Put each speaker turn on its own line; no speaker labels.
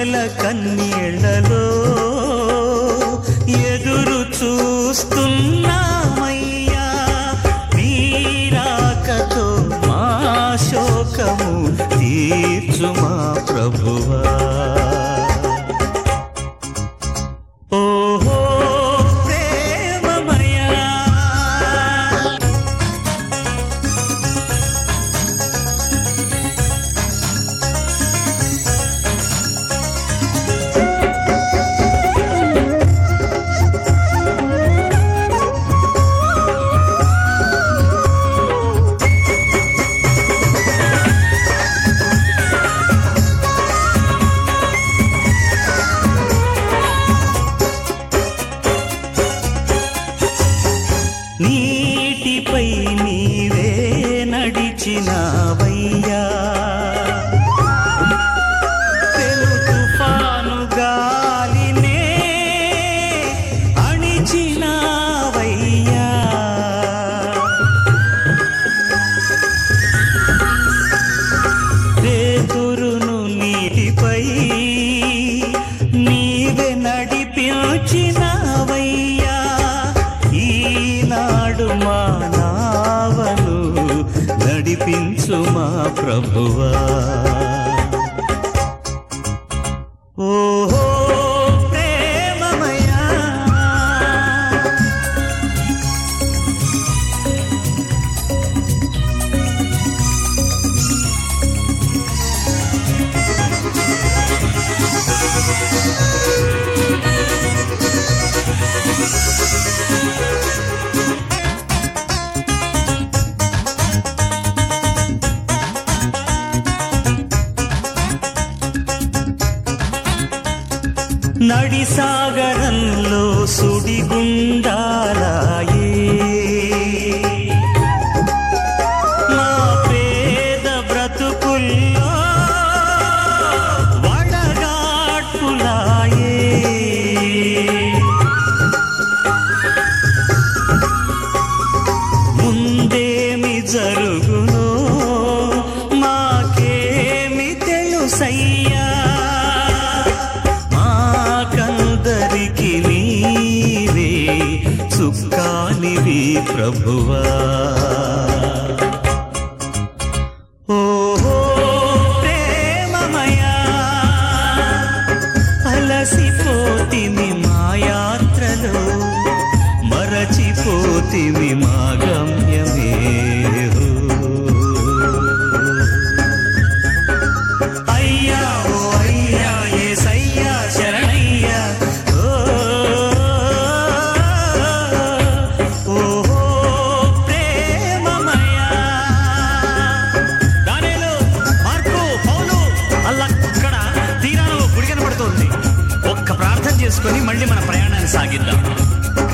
ఆశల కన్నీళ్లలో ఎదురు చూస్తున్నామయ్యా, నీరాకతో మా శోకము తీర్చు మా ప్రభువా. ఓహో ప్రేమమయా, నీటిపై నీవే నడిచినావయ్యా, పెను తుఫాను గాలినే అణిచినావయ్యా. పేతురును నీటిపై నీవే నడిపించినావయ్యా, ఈనాడు మా నావను నడిపించు మా ప్రభువా. ఓహో ప్రేమమయా, నడిసాగరంలో సుడిగుండాలాయే, మా పేద బ్రతుకుల్లో వడగాడ్పులాయే. ముందేమి జరుగునో మాకేమి తెలుసయ్యా, మాకందరికి నీవే సుఖానివి ప్రభువా. ఓహో ప్రేమమయా, అలసిపోతిమి మా యాత్రలో, మరచిపోతిమి మా గమ్యమే. అయ్యా ఓ అయ్యా యేసయ్యా శరణయ్యా, ఓహో ప్రేమమయా. దానియేలు, మార్కు, పౌలు అల్లక్కడ తీరాలో గుడి కనబడుతోంది. ఒక్క ప్రార్థన చేసుకొని మళ్ళీ మన ప్రయాణాన్ని సాగిద్దాం.